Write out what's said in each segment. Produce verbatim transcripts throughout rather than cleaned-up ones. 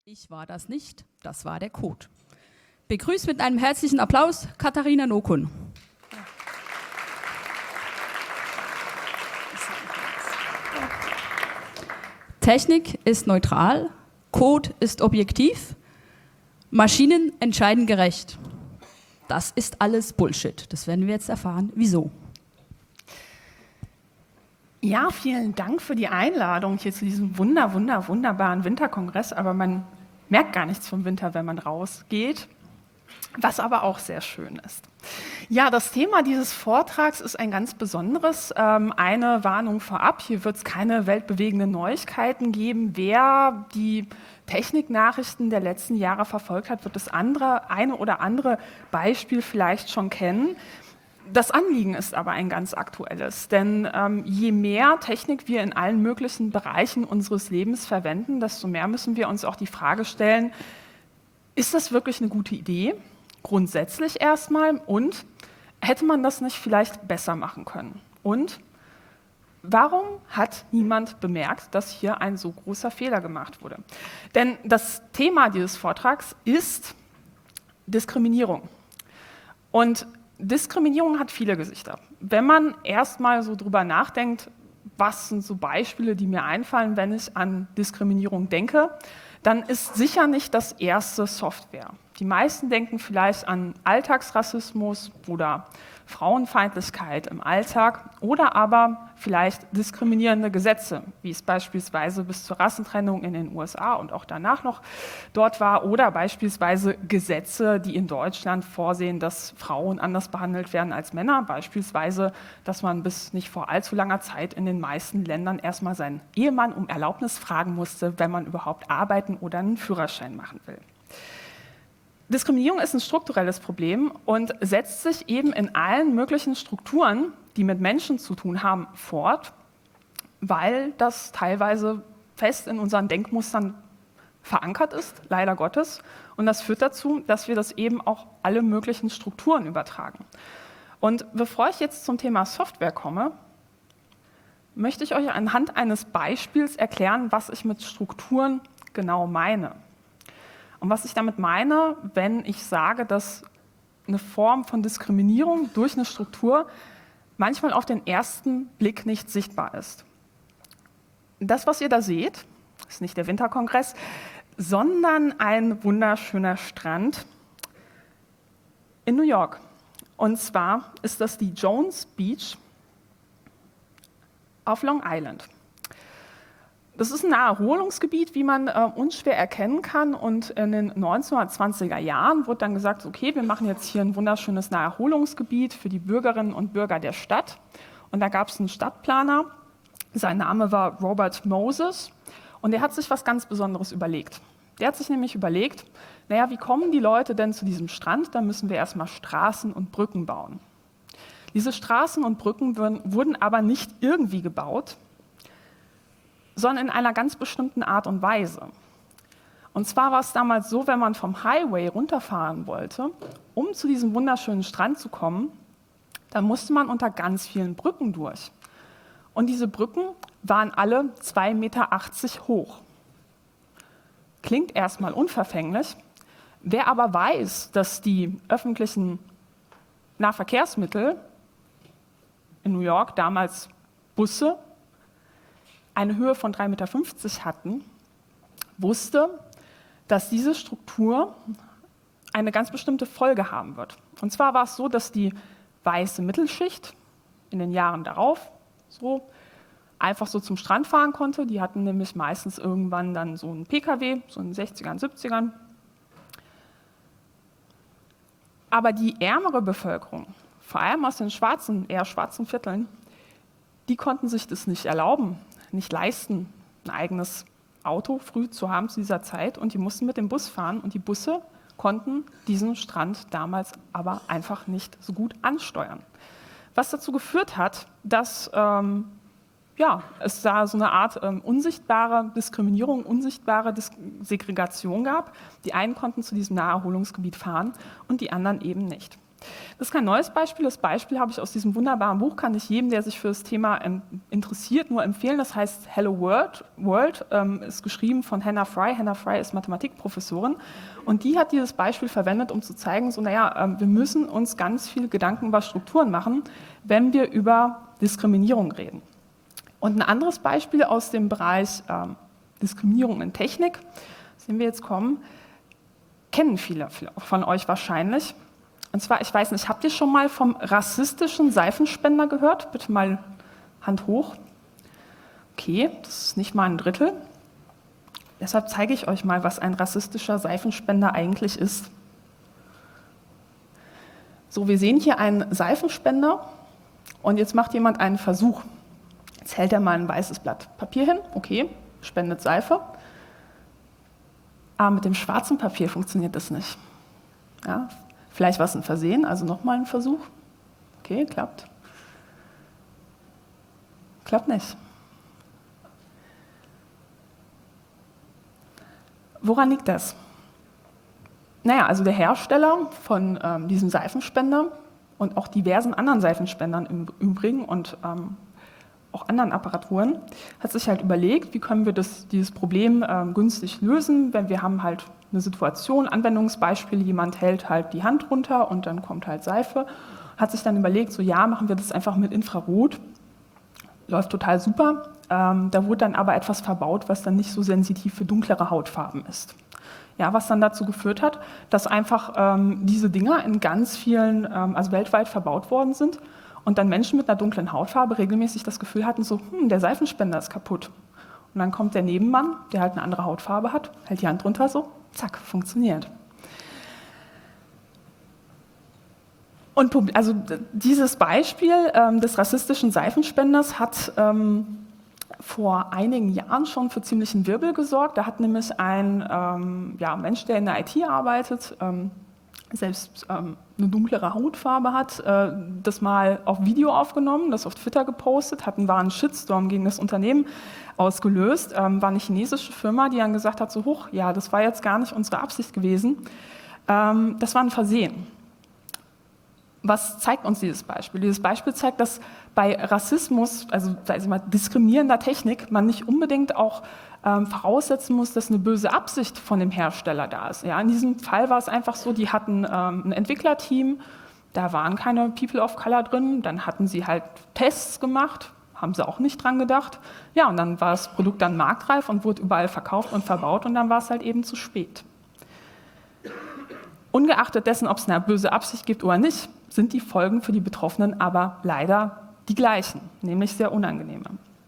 Ich war das nicht, das war der Code. Begrüßt mit einem herzlichen Applaus Katharina Nokun. Technik ist neutral, Code ist objektiv, Maschinen entscheiden gerecht. Das ist alles Bullshit. Das werden wir jetzt erfahren. Wieso? Ja, vielen Dank für die Einladung hier zu diesem wunder, wunder, wunderbaren Winterkongress. Aber man merkt gar nichts vom Winter, wenn man rausgeht, was aber auch sehr schön ist. Ja, das Thema dieses Vortrags ist ein ganz besonderes. Ähm, eine Warnung vorab, hier wird es keine weltbewegenden Neuigkeiten geben. Wer die Techniknachrichten der letzten Jahre verfolgt hat, wird das andere, eine oder andere Beispiel vielleicht schon kennen. Das Anliegen ist aber ein ganz aktuelles, denn ähm, je mehr Technik wir in allen möglichen Bereichen unseres Lebens verwenden, desto mehr müssen wir uns auch die Frage stellen, ist das wirklich eine gute Idee? Grundsätzlich erstmal. Und hätte man das nicht vielleicht besser machen können? Und warum hat niemand bemerkt, dass hier ein so großer Fehler gemacht wurde? Denn das Thema dieses Vortrags ist Diskriminierung. Und Diskriminierung hat viele Gesichter. Wenn man erstmal so drüber nachdenkt, was sind so Beispiele, die mir einfallen, wenn ich an Diskriminierung denke, dann ist sicher nicht das erste Software. Die meisten denken vielleicht an Alltagsrassismus oder Frauenfeindlichkeit im Alltag oder aber vielleicht diskriminierende Gesetze, wie es beispielsweise bis zur Rassentrennung in den U S A und auch danach noch dort war, oder beispielsweise Gesetze, die in Deutschland vorsehen, dass Frauen anders behandelt werden als Männer, beispielsweise, dass man bis nicht vor allzu langer Zeit in den meisten Ländern erstmal seinen Ehemann um Erlaubnis fragen musste, wenn man überhaupt arbeiten oder einen Führerschein machen will. Diskriminierung ist ein strukturelles Problem und setzt sich eben in allen möglichen Strukturen, die mit Menschen zu tun haben, fort, weil das teilweise fest in unseren Denkmustern verankert ist, leider Gottes. Und das führt dazu, dass wir das eben auch alle möglichen Strukturen übertragen. Und bevor ich jetzt zum Thema Software komme, möchte ich euch anhand eines Beispiels erklären, was ich mit Strukturen genau meine. Und was ich damit meine, wenn ich sage, dass eine Form von Diskriminierung durch eine Struktur manchmal auf den ersten Blick nicht sichtbar ist. Das, was ihr da seht, ist nicht der Winterkongress, sondern ein wunderschöner Strand in New York. Und zwar ist das die Jones Beach auf Long Island. Das ist ein Naherholungsgebiet, wie man äh, unschwer erkennen kann. Und in den neunzehnhundertzwanziger Jahren wurde dann gesagt, okay, wir machen jetzt hier ein wunderschönes Naherholungsgebiet für die Bürgerinnen und Bürger der Stadt. Und da gab es einen Stadtplaner, sein Name war Robert Moses. Und der hat sich was ganz Besonderes überlegt. Der hat sich nämlich überlegt, naja, wie kommen die Leute denn zu diesem Strand? Da müssen wir erstmal Straßen und Brücken bauen. Diese Straßen und Brücken wurden, wurden aber nicht irgendwie gebaut, sondern in einer ganz bestimmten Art und Weise. Und zwar war es damals so, wenn man vom Highway runterfahren wollte, um zu diesem wunderschönen Strand zu kommen, dann musste man unter ganz vielen Brücken durch. Und diese Brücken waren alle zwei Meter achtzig hoch. Klingt erstmal unverfänglich. Wer aber weiß, dass die öffentlichen Nahverkehrsmittel in New York, damals Busse, eine Höhe von drei Meter fünfzig hatten, wusste, dass diese Struktur eine ganz bestimmte Folge haben wird. Und zwar war es so, dass die weiße Mittelschicht in den Jahren darauf so einfach so zum Strand fahren konnte. Die hatten nämlich meistens irgendwann dann so einen P K W, so in den sechzigern, siebzigern. Aber die ärmere Bevölkerung, vor allem aus den schwarzen, eher schwarzen Vierteln, die konnten sich das nicht erlauben, nicht leisten, ein eigenes Auto früh zu haben zu dieser Zeit, und die mussten mit dem Bus fahren, und die Busse konnten diesen Strand damals aber einfach nicht so gut ansteuern. Was dazu geführt hat, dass ähm, ja, es da so eine Art ähm, unsichtbare Diskriminierung, unsichtbare Dis- Segregation gab. Die einen konnten zu diesem Naherholungsgebiet fahren und die anderen eben nicht. Das ist kein neues Beispiel. Das Beispiel habe ich aus diesem wunderbaren Buch, kann ich jedem, der sich für das Thema interessiert, nur empfehlen. Das heißt Hello World, World ähm, ist geschrieben von Hannah Fry. Hannah Fry ist Mathematikprofessorin und die hat dieses Beispiel verwendet, um zu zeigen, so naja, ähm, wir müssen uns ganz viel Gedanken über Strukturen machen, wenn wir über Diskriminierung reden. Und ein anderes Beispiel aus dem Bereich ähm, Diskriminierung in Technik, aus dem wir jetzt kommen, kennen viele von euch wahrscheinlich. Und zwar, ich weiß nicht, habt ihr schon mal vom rassistischen Seifenspender gehört? Bitte mal Hand hoch. Okay, das ist nicht mal ein Drittel. Deshalb zeige ich euch mal, was ein rassistischer Seifenspender eigentlich ist. So, wir sehen hier einen Seifenspender und jetzt macht jemand einen Versuch. Jetzt hält er mal ein weißes Blatt Papier hin, okay, spendet Seife. Aber mit dem schwarzen Papier funktioniert das nicht. Ja, vielleicht war es ein Versehen, also nochmal ein Versuch. Okay, klappt. Klappt nicht. Woran liegt das? Naja, also der Hersteller von ähm, diesem Seifenspender und auch diversen anderen Seifenspendern im Übrigen und ähm, auch anderen Apparaturen, hat sich halt überlegt, wie können wir das, dieses Problem ähm, günstig lösen, wenn wir haben halt eine Situation, Anwendungsbeispiel, jemand hält halt die Hand runter und dann kommt halt Seife, hat sich dann überlegt, so ja, machen wir das einfach mit Infrarot, läuft total super, ähm, da wurde dann aber etwas verbaut, was dann nicht so sensitiv für dunklere Hautfarben ist. Ja, was dann dazu geführt hat, dass einfach ähm, diese Dinger in ganz vielen, ähm, also weltweit verbaut worden sind und dann Menschen mit einer dunklen Hautfarbe regelmäßig das Gefühl hatten, so, hm, der Seifenspender ist kaputt. Und dann kommt der Nebenmann, der halt eine andere Hautfarbe hat, hält die Hand drunter, so, zack, funktioniert. Und also dieses Beispiel ähm, des rassistischen Seifenspenders hat ähm, vor einigen Jahren schon für ziemlichen Wirbel gesorgt. Da hat nämlich ein ähm, ja, Mensch, der in der I T arbeitet, ähm, selbst ähm, eine dunklere Hautfarbe hat, äh, das mal auf Video aufgenommen, das auf Twitter gepostet, hat einen wahren Shitstorm gegen das Unternehmen ausgelöst. Ähm, war eine chinesische Firma, die dann gesagt hat, so hoch, ja, das war jetzt gar nicht unsere Absicht gewesen. Ähm, das war ein Versehen. Was zeigt uns dieses Beispiel? Dieses Beispiel zeigt, dass bei Rassismus, also sag ich mal, diskriminierender Technik, man nicht unbedingt auch ähm, voraussetzen muss, dass eine böse Absicht von dem Hersteller da ist. Ja, in diesem Fall war es einfach so, die hatten ähm, ein Entwicklerteam, da waren keine People of Color drin, dann hatten sie halt Tests gemacht, haben sie auch nicht dran gedacht. Ja, und dann war das Produkt dann marktreif und wurde überall verkauft und verbaut und dann war es halt eben zu spät. Ungeachtet dessen, ob es eine böse Absicht gibt oder nicht, sind die Folgen für die Betroffenen aber leider die gleichen, nämlich sehr unangenehme.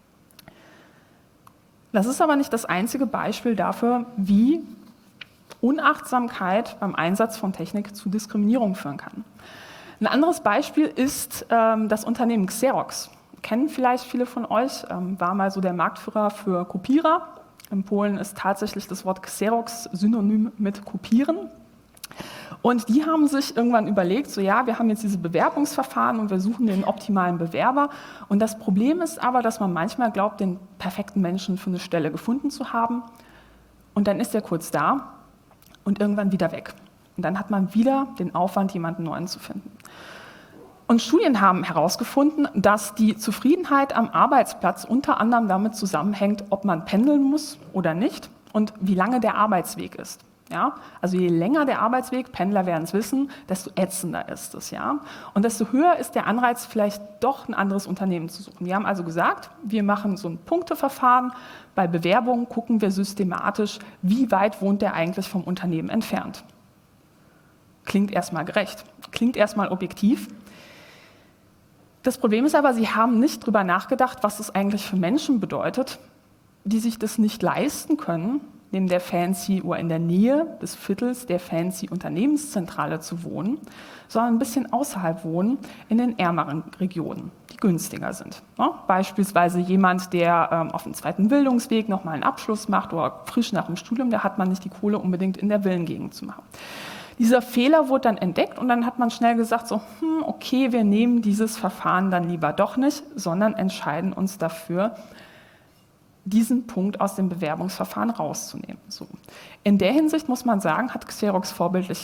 Das ist aber nicht das einzige Beispiel dafür, wie Unachtsamkeit beim Einsatz von Technik zu Diskriminierung führen kann. Ein anderes Beispiel ist ähm, das Unternehmen Xerox. Kennen vielleicht viele von euch, ähm, war mal so der Marktführer für Kopierer. In Polen ist tatsächlich das Wort Xerox synonym mit Kopieren. Und die haben sich irgendwann überlegt, so ja, wir haben jetzt diese Bewerbungsverfahren und wir suchen den optimalen Bewerber. Und das Problem ist aber, dass man manchmal glaubt, den perfekten Menschen für eine Stelle gefunden zu haben. Und dann ist er kurz da und irgendwann wieder weg. Und dann hat man wieder den Aufwand, jemanden Neuen zu finden. Und Studien haben herausgefunden, dass die Zufriedenheit am Arbeitsplatz unter anderem damit zusammenhängt, ob man pendeln muss oder nicht und wie lange der Arbeitsweg ist. Ja, also je länger der Arbeitsweg, Pendler werden es wissen, desto ätzender ist es. Ja? Und desto höher ist der Anreiz, vielleicht doch ein anderes Unternehmen zu suchen. Wir haben also gesagt, wir machen so ein Punkteverfahren. Bei Bewerbungen gucken wir systematisch, wie weit wohnt der eigentlich vom Unternehmen entfernt. Klingt erstmal gerecht, klingt erstmal objektiv. Das Problem ist aber, Sie haben nicht darüber nachgedacht, was es eigentlich für Menschen bedeutet, die sich das nicht leisten können, neben der fancy oder in der Nähe des Viertels der fancy Unternehmenszentrale zu wohnen, sondern ein bisschen außerhalb wohnen, in den ärmeren Regionen, die günstiger sind. Ja, beispielsweise jemand, der ähm, auf dem zweiten Bildungsweg nochmal einen Abschluss macht oder frisch nach dem Studium, da hat man nicht die Kohle, unbedingt in der Villengegend zu machen. Dieser Fehler wurde dann entdeckt und dann hat man schnell gesagt, so, hm, okay, wir nehmen dieses Verfahren dann lieber doch nicht, sondern entscheiden uns dafür, diesen Punkt aus dem Bewerbungsverfahren rauszunehmen. So. In der Hinsicht muss man sagen, hat Xerox vorbildlich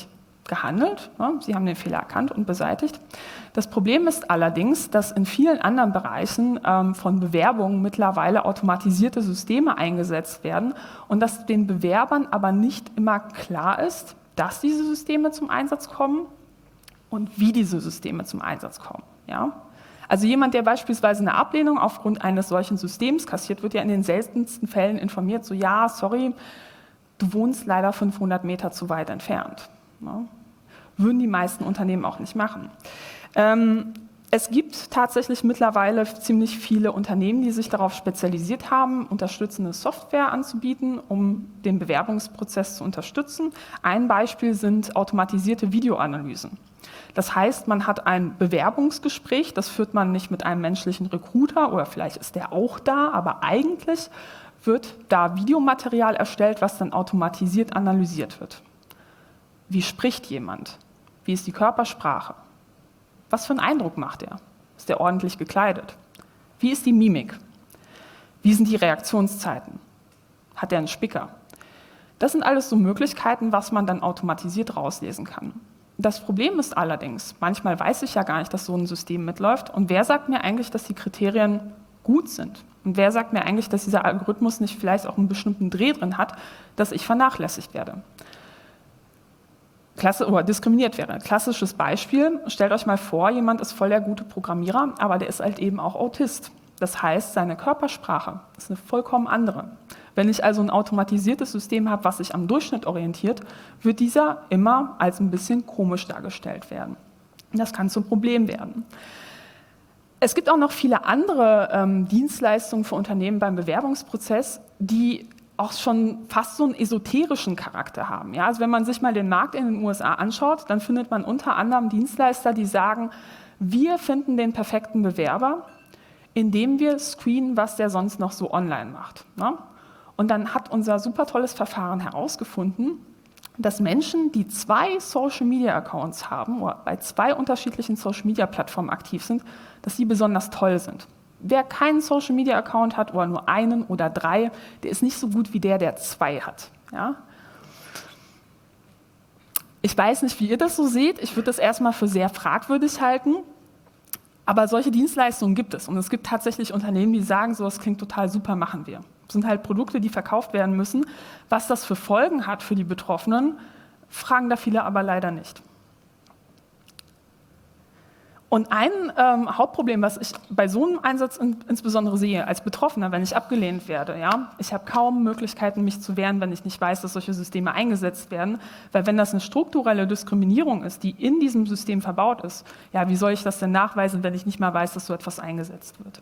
gehandelt. Ja, sie haben den Fehler erkannt und beseitigt. Das Problem ist allerdings, dass in vielen anderen Bereichen ähm, von Bewerbungen mittlerweile automatisierte Systeme eingesetzt werden und dass den Bewerbern aber nicht immer klar ist, dass diese Systeme zum Einsatz kommen und wie diese Systeme zum Einsatz kommen. Ja? Also jemand, der beispielsweise eine Ablehnung aufgrund eines solchen Systems kassiert, wird ja in den seltensten Fällen informiert, so ja, sorry, du wohnst leider fünfhundert Meter zu weit entfernt. Ja? Würden die meisten Unternehmen auch nicht machen. Ähm, es gibt tatsächlich mittlerweile ziemlich viele Unternehmen, die sich darauf spezialisiert haben, unterstützende Software anzubieten, um den Bewerbungsprozess zu unterstützen. Ein Beispiel sind automatisierte Videoanalysen. Das heißt, man hat ein Bewerbungsgespräch, das führt man nicht mit einem menschlichen Recruiter oder vielleicht ist der auch da, aber eigentlich wird da Videomaterial erstellt, was dann automatisiert analysiert wird. Wie spricht jemand? Wie ist die Körpersprache? Was für einen Eindruck macht er? Ist er ordentlich gekleidet? Wie ist die Mimik? Wie sind die Reaktionszeiten? Hat er einen Spicker? Das sind alles so Möglichkeiten, was man dann automatisiert rauslesen kann. Das Problem ist allerdings, manchmal weiß ich ja gar nicht, dass so ein System mitläuft. Und wer sagt mir eigentlich, dass die Kriterien gut sind? Und wer sagt mir eigentlich, dass dieser Algorithmus nicht vielleicht auch einen bestimmten Dreh drin hat, dass ich vernachlässigt werde? Klasse, oder diskriminiert wäre. Klassisches Beispiel, stellt euch mal vor, jemand ist voll der gute Programmierer, aber der ist halt eben auch Autist. Das heißt, seine Körpersprache ist eine vollkommen andere. Wenn ich also ein automatisiertes System habe, was sich am Durchschnitt orientiert, wird dieser immer als ein bisschen komisch dargestellt werden. Das kann zum Problem werden. Es gibt auch noch viele andere ähm, Dienstleistungen für Unternehmen beim Bewerbungsprozess, die auch schon fast so einen esoterischen Charakter haben. Ja, also wenn man sich mal den Markt in den U S A anschaut, dann findet man unter anderem Dienstleister, die sagen, wir finden den perfekten Bewerber, indem wir screenen, was der sonst noch so online macht. Ne? Und dann hat unser super tolles Verfahren herausgefunden, dass Menschen, die zwei Social-Media-Accounts haben oder bei zwei unterschiedlichen Social-Media-Plattformen aktiv sind, dass die besonders toll sind. Wer keinen Social-Media-Account hat oder nur einen oder drei, der ist nicht so gut wie der, der zwei hat. Ja? Ich weiß nicht, wie ihr das so seht. Ich würde das erstmal für sehr fragwürdig halten. Aber solche Dienstleistungen gibt es. Und es gibt tatsächlich Unternehmen, die sagen, so, das klingt total super, machen wir. Das sind halt Produkte, die verkauft werden müssen. Was das für Folgen hat für die Betroffenen, fragen da viele aber leider nicht. Und ein ähm, Hauptproblem, was ich bei so einem Einsatz in, insbesondere sehe, als Betroffener, wenn ich abgelehnt werde, ja, ich habe kaum Möglichkeiten, mich zu wehren, wenn ich nicht weiß, dass solche Systeme eingesetzt werden, weil wenn das eine strukturelle Diskriminierung ist, die in diesem System verbaut ist, ja, wie soll ich das denn nachweisen, wenn ich nicht mal weiß, dass so etwas eingesetzt wird?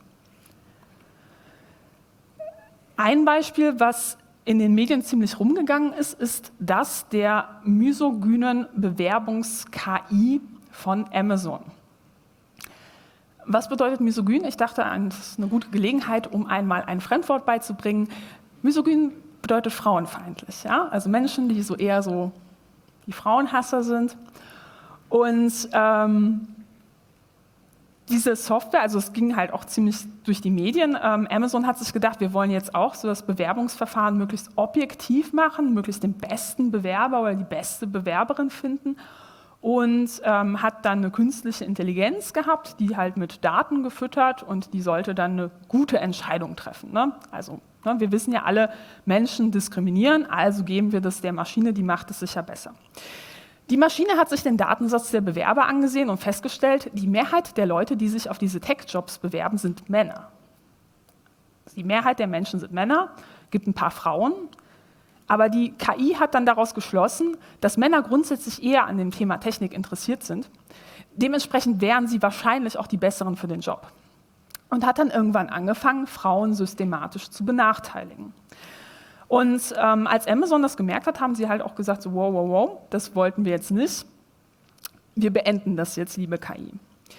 Ein Beispiel, was in den Medien ziemlich rumgegangen ist, ist das der misogynen Bewerbungs-K I von Amazon. Was bedeutet misogyn? Ich dachte, das ist eine gute Gelegenheit, um einmal ein Fremdwort beizubringen. Misogyn bedeutet frauenfeindlich, ja? Also Menschen, die so eher so die Frauenhasser sind. Und ähm, diese Software, also es ging halt auch ziemlich durch die Medien. Ähm, Amazon hat sich gedacht, wir wollen jetzt auch so das Bewerbungsverfahren möglichst objektiv machen, möglichst den besten Bewerber oder die beste Bewerberin finden. Und ähm, hat dann eine künstliche Intelligenz gehabt, die halt mit Daten gefüttert und die sollte dann eine gute Entscheidung treffen. Ne? Also ne, wir wissen ja alle, Menschen diskriminieren, also geben wir das der Maschine, die macht es sicher besser. Die Maschine hat sich den Datensatz der Bewerber angesehen und festgestellt, die Mehrheit der Leute, die sich auf diese Tech-Jobs bewerben, sind Männer. Die Mehrheit der Menschen sind Männer, gibt ein paar Frauen. Aber die K I hat dann daraus geschlossen, dass Männer grundsätzlich eher an dem Thema Technik interessiert sind. Dementsprechend wären sie wahrscheinlich auch die Besseren für den Job. Und hat dann irgendwann angefangen, Frauen systematisch zu benachteiligen. Und ähm, als Amazon das gemerkt hat, haben sie halt auch gesagt, so, wow, wow, wow, das wollten wir jetzt nicht. Wir beenden das jetzt, liebe K I.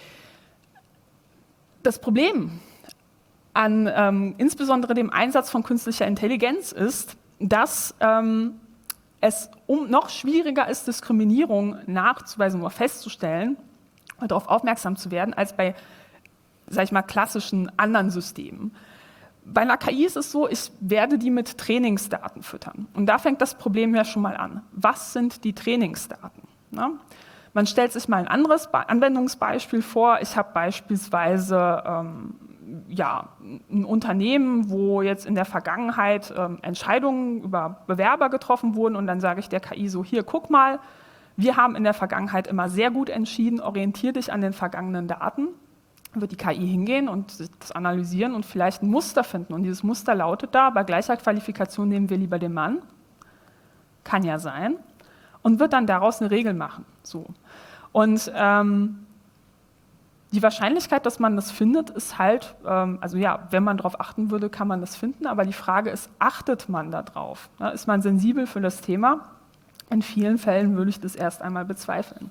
Das Problem an ähm, insbesondere dem Einsatz von künstlicher Intelligenz ist, dass ähm, es um noch schwieriger ist, Diskriminierung nachzuweisen oder festzustellen und darauf aufmerksam zu werden, als bei, sag ich mal, klassischen anderen Systemen. Bei einer K I ist es so, ich werde die mit Trainingsdaten füttern. Und da fängt das Problem ja schon mal an. Was sind die Trainingsdaten? Ne? Man stellt sich mal ein anderes Be- Anwendungsbeispiel vor. Ich habe beispielsweise ähm, ja, ein Unternehmen, wo jetzt in der Vergangenheit ähm, Entscheidungen über Bewerber getroffen wurden und dann sage ich der K I so, hier, guck mal, wir haben in der Vergangenheit immer sehr gut entschieden, orientier dich an den vergangenen Daten. Dann wird die K I hingehen und das analysieren und vielleicht ein Muster finden. Und dieses Muster lautet da, bei gleicher Qualifikation nehmen wir lieber den Mann. Kann ja sein. Und wird dann daraus eine Regel machen. So. Und ähm, die Wahrscheinlichkeit, dass man das findet, ist halt, ähm, also ja, wenn man darauf achten würde, kann man das finden. Aber die Frage ist, achtet man da drauf? Ne? Ist man sensibel für das Thema? In vielen Fällen würde ich das erst einmal bezweifeln.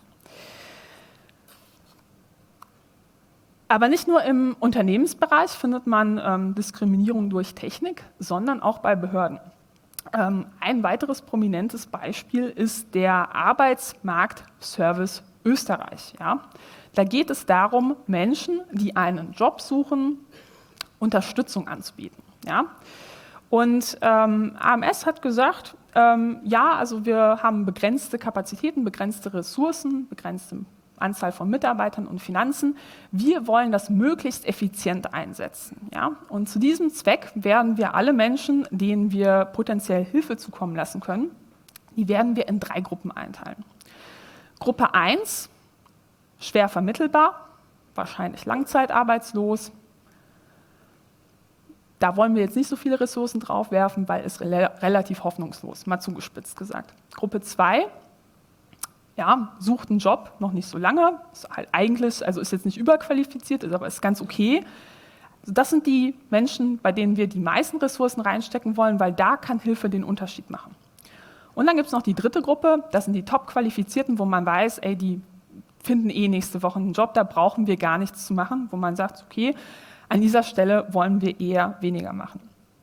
Aber nicht nur im Unternehmensbereich findet man ähm, Diskriminierung durch Technik, sondern auch bei Behörden. Ähm, ein weiteres prominentes Beispiel ist der Arbeitsmarktservice Österreich. Ja? Da geht es darum, Menschen, die einen Job suchen, Unterstützung anzubieten. Ja? Und ähm, A M S hat gesagt, ähm, ja, also wir haben begrenzte Kapazitäten, begrenzte Ressourcen, begrenzte Anzahl von Mitarbeitern und Finanzen. Wir wollen das möglichst effizient einsetzen. Ja? Und zu diesem Zweck werden wir alle Menschen, denen wir potenziell Hilfe zukommen lassen können, die werden wir in drei Gruppen einteilen. Gruppe eins, schwer vermittelbar, wahrscheinlich langzeitarbeitslos. Da wollen wir jetzt nicht so viele Ressourcen drauf werfen, weil es re- relativ hoffnungslos, mal zugespitzt gesagt. Gruppe zwei, ja, sucht einen Job, noch nicht so lange, ist halt eigentlich, also ist jetzt nicht überqualifiziert, ist aber ist ganz okay. Also das sind die Menschen, bei denen wir die meisten Ressourcen reinstecken wollen, weil da kann Hilfe den Unterschied machen. Und dann gibt es noch die dritte Gruppe, das sind die Top-Qualifizierten, wo man weiß, ey, die finden eh nächste Woche einen Job, da brauchen wir gar nichts zu machen, wo man sagt, okay, an dieser Stelle wollen wir eher weniger machen.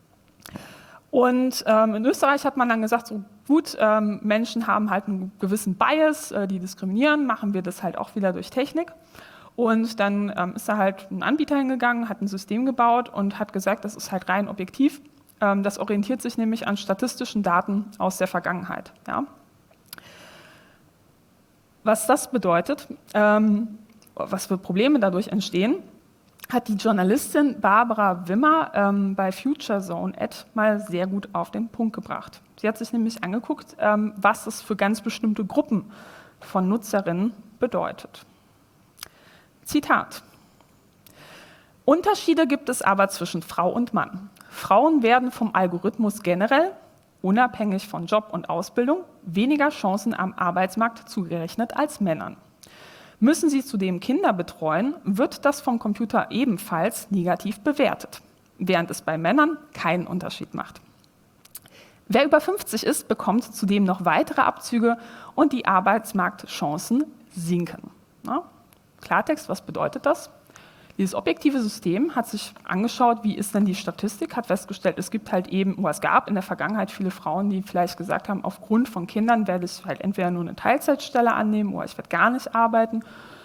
Und ähm, in Österreich hat man dann gesagt, so gut, ähm, Menschen haben halt einen gewissen Bias, äh, die diskriminieren, machen wir das halt auch wieder durch Technik. Und dann ähm, ist da halt ein Anbieter hingegangen, hat ein System gebaut und hat gesagt, das ist halt rein objektiv. Ähm, das orientiert sich nämlich an statistischen Daten aus der Vergangenheit. Ja. Was das bedeutet, ähm, was für Probleme dadurch entstehen, hat die Journalistin Barbara Wimmer ähm, bei Future Zone Ad mal sehr gut auf den Punkt gebracht. Sie hat sich nämlich angeguckt, ähm, was das für ganz bestimmte Gruppen von Nutzerinnen bedeutet. Zitat: Unterschiede gibt es aber zwischen Frau und Mann. Frauen werden vom Algorithmus generell, unabhängig von Job und Ausbildung, weniger Chancen am Arbeitsmarkt zugerechnet als Männern. Müssen sie zudem Kinder betreuen, wird das vom Computer ebenfalls negativ bewertet, während es bei Männern keinen Unterschied macht. Wer über fünfzig ist, bekommt zudem noch weitere Abzüge und die Arbeitsmarktchancen sinken. Na, Klartext, was bedeutet das? Dieses objektive System hat sich angeschaut, wie ist denn die Statistik, hat festgestellt, es gibt halt eben, oder es gab in der Vergangenheit viele Frauen, die vielleicht gesagt haben, aufgrund von Kindern werde ich halt entweder nur eine Teilzeitstelle annehmen oder ich werde gar nicht arbeiten.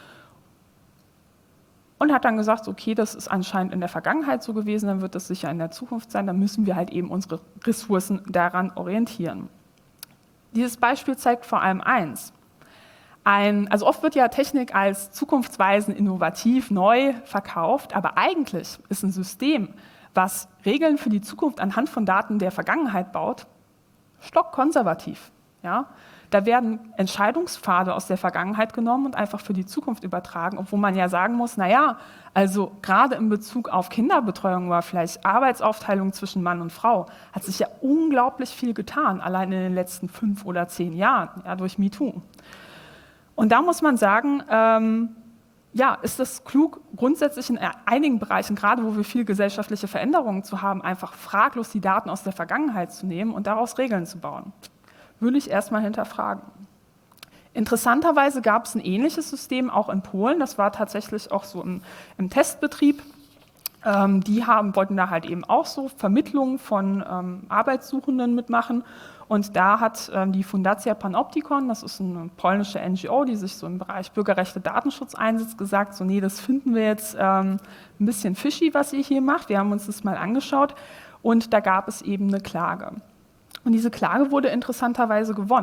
Und hat dann gesagt, okay, das ist anscheinend in der Vergangenheit so gewesen, dann wird das sicher in der Zukunft sein, dann müssen wir halt eben unsere Ressourcen daran orientieren. Dieses Beispiel zeigt vor allem eins. Ein, also oft wird ja Technik als zukunftsweisend, innovativ, neu verkauft, aber eigentlich ist ein System, was Regeln für die Zukunft anhand von Daten der Vergangenheit baut, stockkonservativ. Ja? Da werden Entscheidungspfade aus der Vergangenheit genommen und einfach für die Zukunft übertragen, obwohl man ja sagen muss, naja, also gerade in Bezug auf Kinderbetreuung oder vielleicht Arbeitsaufteilung zwischen Mann und Frau hat sich ja unglaublich viel getan, allein in den letzten fünf oder zehn Jahren, ja, durch MeToo. Und da muss man sagen, ähm, ja, ist es klug, grundsätzlich in einigen Bereichen, gerade wo wir viel gesellschaftliche Veränderungen zu haben, einfach fraglos die Daten aus der Vergangenheit zu nehmen und daraus Regeln zu bauen. Würde ich erstmal hinterfragen. Interessanterweise gab es ein ähnliches System auch in Polen, das war tatsächlich auch so im, im Testbetrieb. Ähm, die haben, wollten da halt eben auch so Vermittlung von ähm, Arbeitssuchenden mitmachen. Und da hat ähm, die Fundacja Panoptykon, das ist eine polnische N G O, die sich so im Bereich Bürgerrechte, Datenschutz einsetzt, gesagt, so nee, das finden wir jetzt ähm, ein bisschen fishy, was ihr hier macht. Wir haben uns das mal angeschaut und da gab es eben eine Klage. Und diese Klage wurde interessanterweise gewonnen,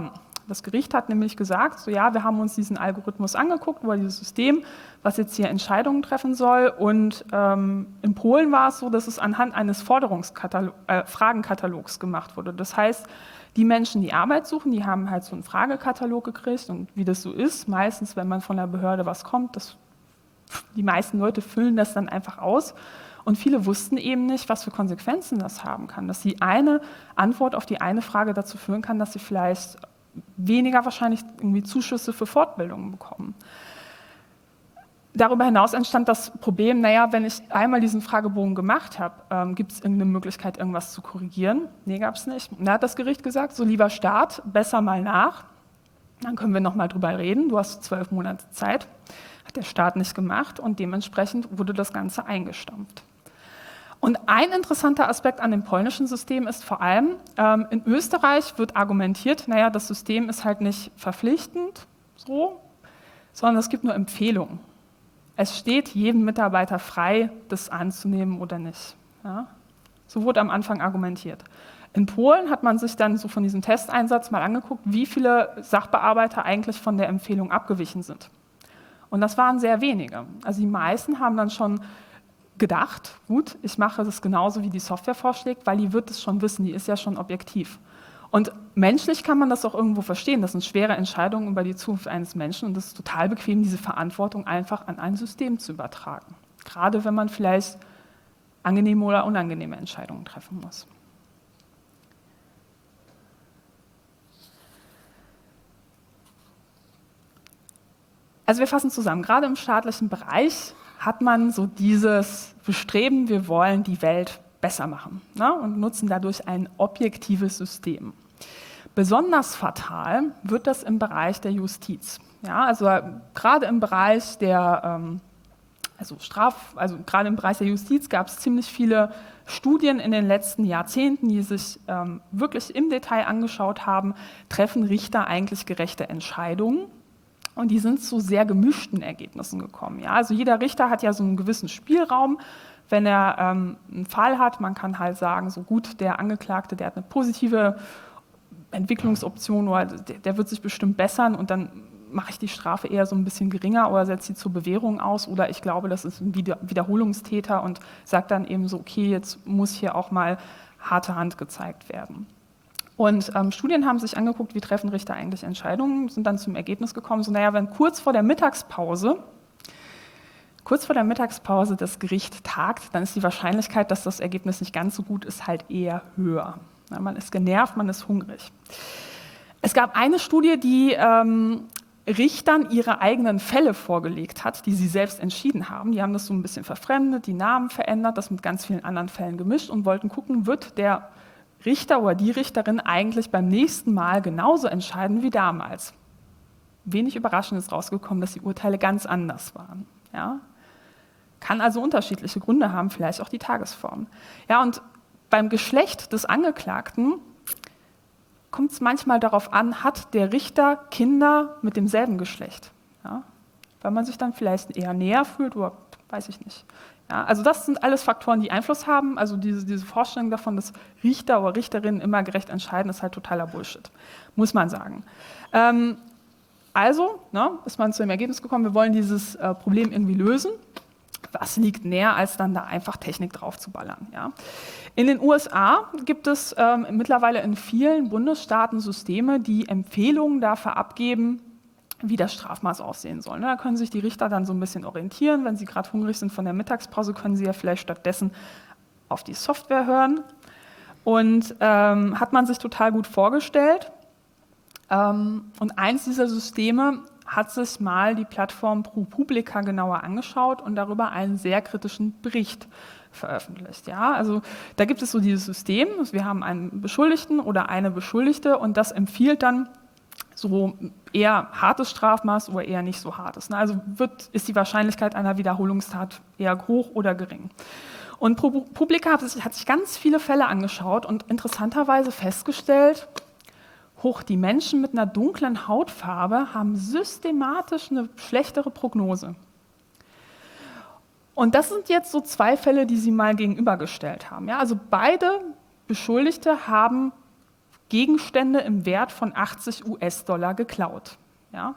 Das Gericht hat nämlich gesagt, so ja, wir haben uns diesen Algorithmus angeguckt, oder dieses System, was jetzt hier Entscheidungen treffen soll. Und ähm, in Polen war es so, dass es anhand eines Forderungskatalog, äh, Fragenkatalogs gemacht wurde. Das heißt, die Menschen, die Arbeit suchen, die haben halt so einen Fragekatalog gekriegt. Und wie das so ist, meistens, wenn man von der Behörde was kommt, das, die meisten Leute füllen das dann einfach aus. Und viele wussten eben nicht, was für Konsequenzen das haben kann. Dass die eine Antwort auf die eine Frage dazu führen kann, dass sie vielleicht weniger wahrscheinlich irgendwie Zuschüsse für Fortbildungen bekommen. Darüber hinaus entstand das Problem, naja, wenn ich einmal diesen Fragebogen gemacht habe, ähm, gibt es irgendeine Möglichkeit, irgendwas zu korrigieren? Nee, gab es nicht. Und da hat das Gericht gesagt, so lieber Staat, besser mal nach. Dann können wir noch mal drüber reden. Du hast zwölf Monate Zeit. Hat der Staat nicht gemacht und dementsprechend wurde das Ganze eingestampft. Und ein interessanter Aspekt an dem polnischen System ist vor allem, ähm, in Österreich wird argumentiert, naja, das System ist halt nicht verpflichtend, so, sondern es gibt nur Empfehlungen. Es steht jedem Mitarbeiter frei, das anzunehmen oder nicht. Ja? So wurde am Anfang argumentiert. In Polen hat man sich dann so von diesem Testeinsatz mal angeguckt, wie viele Sachbearbeiter eigentlich von der Empfehlung abgewichen sind. Und das waren sehr wenige. Also die meisten haben dann schon gedacht, gut, ich mache das genauso, wie die Software vorschlägt, weil die wird es schon wissen, die ist ja schon objektiv. Und menschlich kann man das auch irgendwo verstehen, das sind schwere Entscheidungen über die Zukunft eines Menschen und es ist total bequem, diese Verantwortung einfach an ein System zu übertragen. Gerade wenn man vielleicht angenehme oder unangenehme Entscheidungen treffen muss. Also wir fassen zusammen, gerade im staatlichen Bereich hat man so dieses Bestreben, wir wollen die Welt besser machen, ne, und nutzen dadurch ein objektives System. Besonders fatal wird das im Bereich der Justiz. Ja, also gerade im Bereich der ähm, also Straf, also gerade im Bereich der Justiz gab es ziemlich viele Studien in den letzten Jahrzehnten, die sich ähm, wirklich im Detail angeschaut haben, treffen Richter eigentlich gerechte Entscheidungen? Und die sind zu sehr gemischten Ergebnissen gekommen. Ja, also jeder Richter hat ja so einen gewissen Spielraum, wenn er ähm, einen Fall hat. Man kann halt sagen, so gut, der Angeklagte, der hat eine positive Entwicklungsoption oder der, der wird sich bestimmt bessern und dann mache ich die Strafe eher so ein bisschen geringer oder setze sie zur Bewährung aus oder ich glaube, das ist ein Wiederholungstäter und sage dann eben so, okay, jetzt muss hier auch mal harte Hand gezeigt werden. Und ähm, Studien haben sich angeguckt, wie treffen Richter eigentlich Entscheidungen, sind dann zum Ergebnis gekommen, so naja, wenn kurz vor der Mittagspause, kurz vor der Mittagspause das Gericht tagt, dann ist die Wahrscheinlichkeit, dass das Ergebnis nicht ganz so gut ist, halt eher höher. Ja, man ist genervt, man ist hungrig. Es gab eine Studie, die ähm, Richtern ihre eigenen Fälle vorgelegt hat, die sie selbst entschieden haben. Die haben das so ein bisschen verfremdet, die Namen verändert, das mit ganz vielen anderen Fällen gemischt und wollten gucken, wird der Richter oder die Richterin eigentlich beim nächsten Mal genauso entscheiden wie damals. Wenig überraschend ist rausgekommen, dass die Urteile ganz anders waren. Ja? Kann also unterschiedliche Gründe haben, vielleicht auch die Tagesform. Ja, und beim Geschlecht des Angeklagten kommt es manchmal darauf an, hat der Richter Kinder mit demselben Geschlecht? Ja? Weil man sich dann vielleicht eher näher fühlt oder weiß ich nicht. Ja, also das sind alles Faktoren, die Einfluss haben. Also diese, diese Vorstellung davon, dass Richter oder Richterinnen immer gerecht entscheiden, ist halt totaler Bullshit, muss man sagen. Ähm, also ne, ist man zu dem Ergebnis gekommen, wir wollen dieses äh, Problem irgendwie lösen. Was liegt näher, als dann da einfach Technik drauf zu ballern? Ja? In den U S A gibt es ähm, mittlerweile in vielen Bundesstaaten Systeme, die Empfehlungen dafür abgeben, wie das Strafmaß aussehen soll. Da können sich die Richter dann so ein bisschen orientieren. Wenn sie gerade hungrig sind von der Mittagspause, können sie ja vielleicht stattdessen auf die Software hören. Und ähm, hat man sich total gut vorgestellt. Ähm, und eins dieser Systeme hat sich mal die Plattform ProPublica genauer angeschaut und darüber einen sehr kritischen Bericht veröffentlicht. Ja, also da gibt es so dieses System, wir haben einen Beschuldigten oder eine Beschuldigte und das empfiehlt dann so eher hartes Strafmaß oder eher nicht so hartes. Also wird, ist die Wahrscheinlichkeit einer Wiederholungstat eher hoch oder gering. Und ProPublica hat sich, hat sich ganz viele Fälle angeschaut und interessanterweise festgestellt, hoch, die Menschen mit einer dunklen Hautfarbe haben systematisch eine schlechtere Prognose. Und das sind jetzt so zwei Fälle, die sie mal gegenübergestellt haben. Ja, also beide Beschuldigte haben Gegenstände im Wert von achtzig US-Dollar geklaut. Ja?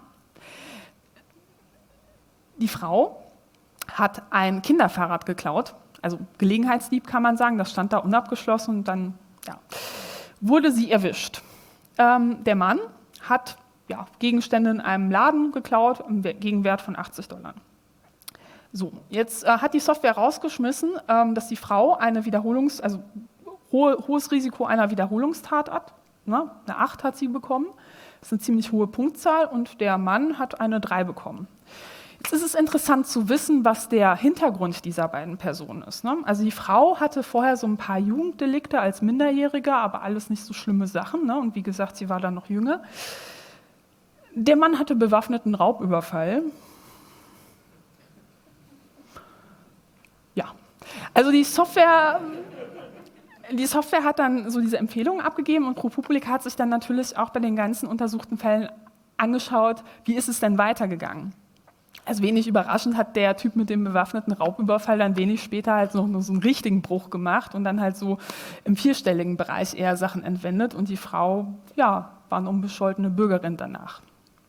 Die Frau hat ein Kinderfahrrad geklaut, also Gelegenheitsdieb kann man sagen, das stand da unabgeschlossen und dann ja, wurde sie erwischt. Ähm, der Mann hat ja, Gegenstände in einem Laden geklaut im Gegenwert von achtzig Dollar. So, jetzt äh, hat die Software rausgeschmissen, ähm, dass die Frau eine Wiederholungs-, also hohe, hohes Risiko einer Wiederholungstat hat. Ne? Eine acht hat sie bekommen, das ist eine ziemlich hohe Punktzahl und der Mann hat eine drei bekommen. Jetzt ist es interessant zu wissen, was der Hintergrund dieser beiden Personen ist. Ne? Also die Frau hatte vorher so ein paar Jugenddelikte als Minderjähriger, aber alles nicht so schlimme Sachen. Ne? Und wie gesagt, sie war dann noch jünger. Der Mann hatte bewaffneten Raubüberfall. Ja, also die Software, die Software hat dann so diese Empfehlungen abgegeben und ProPublica hat sich dann natürlich auch bei den ganzen untersuchten Fällen angeschaut, wie ist es denn weitergegangen. Also wenig überraschend hat der Typ mit dem bewaffneten Raubüberfall dann wenig später halt noch so einen richtigen Bruch gemacht und dann halt so im vierstelligen Bereich eher Sachen entwendet und die Frau, ja, war eine unbescholtene Bürgerin danach.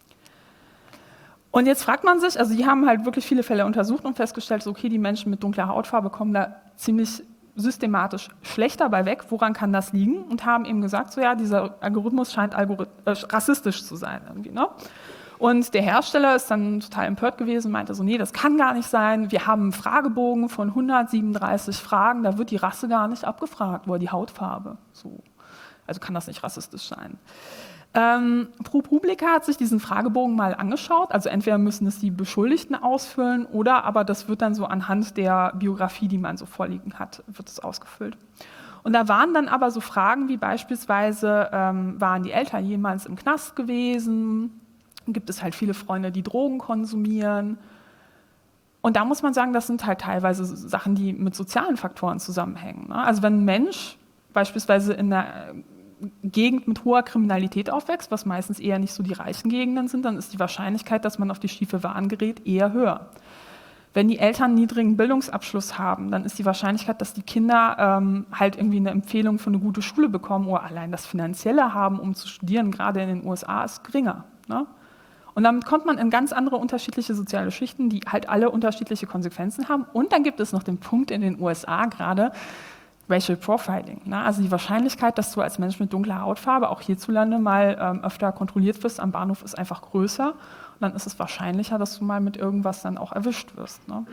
Und jetzt fragt man sich, also die haben halt wirklich viele Fälle untersucht und festgestellt, so, okay, die Menschen mit dunkler Hautfarbe kommen da ziemlich systematisch schlechter bei weg. Woran kann das liegen? Und haben eben gesagt, so ja, dieser Algorithmus scheint Algorith- äh, rassistisch zu sein irgendwie, ne? Und der Hersteller ist dann total empört gewesen, meinte so, nee, das kann gar nicht sein. Wir haben einen Fragebogen von hundertsiebenunddreißig Fragen, da wird die Rasse gar nicht abgefragt, oder die Hautfarbe. So. Also kann das nicht rassistisch sein. Ähm, ProPublica hat sich diesen Fragebogen mal angeschaut, also entweder müssen es die Beschuldigten ausfüllen oder aber das wird dann so anhand der Biografie, die man so vorliegen hat, wird es ausgefüllt. Und da waren dann aber so Fragen wie beispielsweise, ähm, waren die Eltern jemals im Knast gewesen? Gibt es halt viele Freunde, die Drogen konsumieren? Und da muss man sagen, das sind halt teilweise Sachen, die mit sozialen Faktoren zusammenhängen. Ne? Also wenn ein Mensch beispielsweise in einer Gegend mit hoher Kriminalität aufwächst, was meistens eher nicht so die reichen Gegenden sind, dann ist die Wahrscheinlichkeit, dass man auf die schiefe Bahn gerät, eher höher. Wenn die Eltern einen niedrigen Bildungsabschluss haben, dann ist die Wahrscheinlichkeit, dass die Kinder ähm, halt irgendwie eine Empfehlung für eine gute Schule bekommen oder allein das Finanzielle haben, um zu studieren, gerade in den U S A, ist geringer. Ne? Und damit kommt man in ganz andere unterschiedliche soziale Schichten, die halt alle unterschiedliche Konsequenzen haben. Und dann gibt es noch den Punkt in den U S A gerade, Racial Profiling. Ne? Also die Wahrscheinlichkeit, dass du als Mensch mit dunkler Hautfarbe auch hierzulande mal ähm, öfter kontrolliert wirst am Bahnhof, ist einfach größer. Und dann ist es wahrscheinlicher, dass du mal mit irgendwas dann auch erwischt wirst. Ne?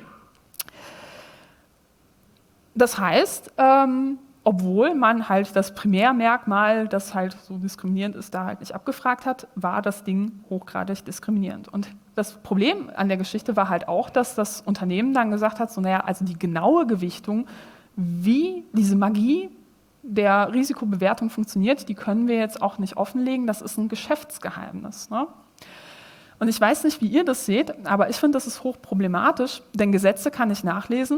Das heißt, ähm, obwohl man halt das Primärmerkmal, das halt so diskriminierend ist, da halt nicht abgefragt hat, war das Ding hochgradig diskriminierend. Und das Problem an der Geschichte war halt auch, dass das Unternehmen dann gesagt hat, so naja, also die genaue Gewichtung, wie diese Magie der Risikobewertung funktioniert, die können wir jetzt auch nicht offenlegen, das ist ein Geschäftsgeheimnis. Ne? Und ich weiß nicht, wie ihr das seht, aber ich finde, das ist hochproblematisch, denn Gesetze kann ich nachlesen,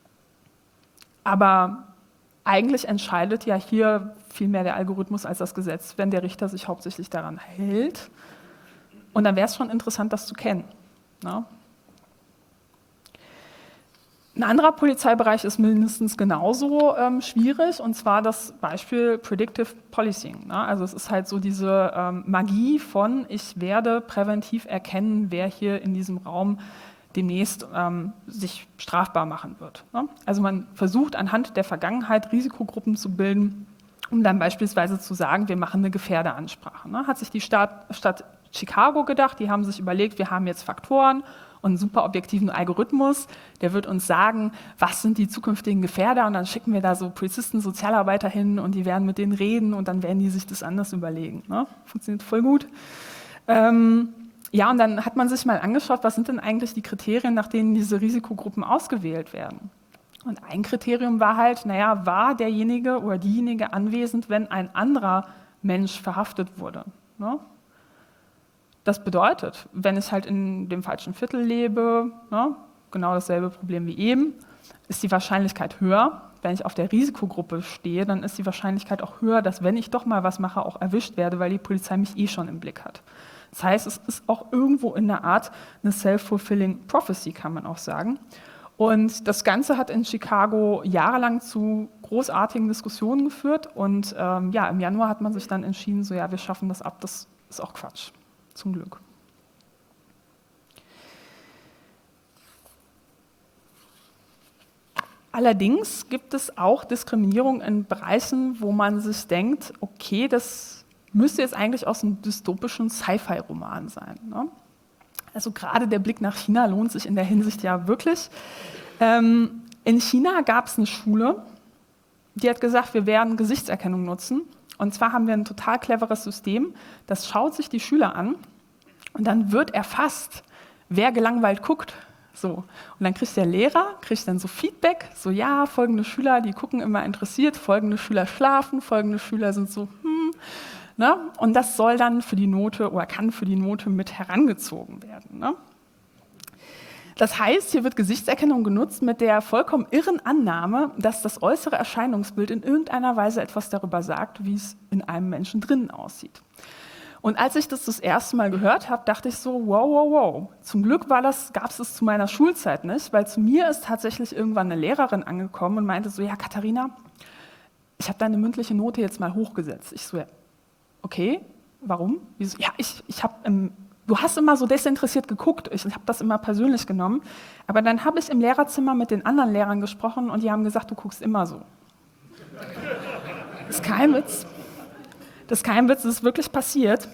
aber eigentlich entscheidet ja hier viel mehr der Algorithmus als das Gesetz, wenn der Richter sich hauptsächlich daran hält. Und dann wäre es schon interessant, das zu kennen. Ne? Ein anderer Polizeibereich ist mindestens genauso ähm, schwierig, und zwar das Beispiel Predictive Policing. Ne? Also es ist halt so diese ähm, Magie von, ich werde präventiv erkennen, wer hier in diesem Raum demnächst ähm, sich strafbar machen wird. Ne? Also man versucht anhand der Vergangenheit Risikogruppen zu bilden, um dann beispielsweise zu sagen, wir machen eine Gefährderansprache. Ne? Hat sich die Stadt, Stadt Chicago gedacht, die haben sich überlegt, wir haben jetzt Faktoren und einen super objektiven Algorithmus, der wird uns sagen, was sind die zukünftigen Gefährder, und dann schicken wir da so Polizisten, Sozialarbeiter hin und die werden mit denen reden und dann werden die sich das anders überlegen. Ne? Funktioniert voll gut. Ähm, ja, und dann hat man sich mal angeschaut, was sind denn eigentlich die Kriterien, nach denen diese Risikogruppen ausgewählt werden. Und ein Kriterium war halt, naja, war derjenige oder diejenige anwesend, wenn ein anderer Mensch verhaftet wurde. Ne? Das bedeutet, wenn ich halt in dem falschen Viertel lebe, ne, genau dasselbe Problem wie eben, ist die Wahrscheinlichkeit höher. Wenn ich auf der Risikogruppe stehe, dann ist die Wahrscheinlichkeit auch höher, dass, wenn ich doch mal was mache, auch erwischt werde, weil die Polizei mich eh schon im Blick hat. Das heißt, es ist auch irgendwo in der Art eine self-fulfilling prophecy, kann man auch sagen. Und das Ganze hat in Chicago jahrelang zu großartigen Diskussionen geführt. Und ähm, ja, im Januar hat man sich dann entschieden, so ja, wir schaffen das ab. Das ist auch Quatsch, zum Glück. Allerdings gibt es auch Diskriminierung in Bereichen, wo man sich denkt, okay, das müsste jetzt eigentlich aus einem dystopischen Sci-Fi-Roman sein, ne? Also gerade der Blick nach China lohnt sich in der Hinsicht ja wirklich. Ähm, in China gab es eine Schule, die hat gesagt, wir werden Gesichtserkennung nutzen. Und zwar haben wir ein total cleveres System, das schaut sich die Schüler an und dann wird erfasst, wer gelangweilt guckt. So. Und dann kriegt der Lehrer, kriegt dann so Feedback, so ja, folgende Schüler, die gucken immer interessiert, folgende Schüler schlafen, folgende Schüler sind so, hm, ne? Und das soll dann für die Note oder kann für die Note mit herangezogen werden. Ne? Das heißt, hier wird Gesichtserkennung genutzt mit der vollkommen irren Annahme, dass das äußere Erscheinungsbild in irgendeiner Weise etwas darüber sagt, wie es in einem Menschen drinnen aussieht. Und als ich das das erste Mal gehört habe, dachte ich so, wow, wow, wow. Zum Glück war das, gab es das zu meiner Schulzeit nicht, weil zu mir ist tatsächlich irgendwann eine Lehrerin angekommen und meinte so, ja, Katharina, ich habe deine mündliche Note jetzt mal hochgesetzt. Ich so, ja, okay, warum? Wieso? Ja, ich, ich habe, ähm, du hast immer so desinteressiert geguckt, ich habe das immer persönlich genommen, aber dann habe ich im Lehrerzimmer mit den anderen Lehrern gesprochen und die haben gesagt, du guckst immer so. Das ist kein Witz. Das ist kein Witz, das ist wirklich passiert.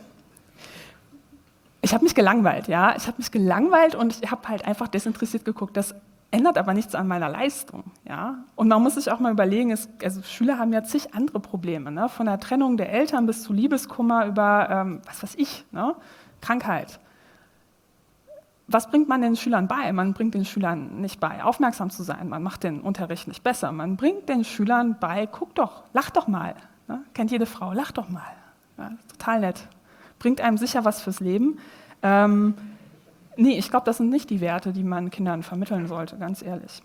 Ich habe mich gelangweilt, ja, ich habe mich gelangweilt und ich habe halt einfach desinteressiert geguckt. Das ändert aber nichts an meiner Leistung, ja. Und man muss sich auch mal überlegen, es, also Schüler haben ja zig andere Probleme, ne? Von der Trennung der Eltern bis zu Liebeskummer über, ähm, was weiß ich, ne? Krankheit. Was bringt man den Schülern bei? Man bringt den Schülern nicht bei, aufmerksam zu sein. Man macht den Unterricht nicht besser. Man bringt den Schülern bei, guck doch, lach doch mal. Ne? Kennt jede Frau, lach doch mal. Ja, total nett. Bringt einem sicher was fürs Leben. Ähm, nee, ich glaube, das sind nicht die Werte, die man Kindern vermitteln sollte, ganz ehrlich.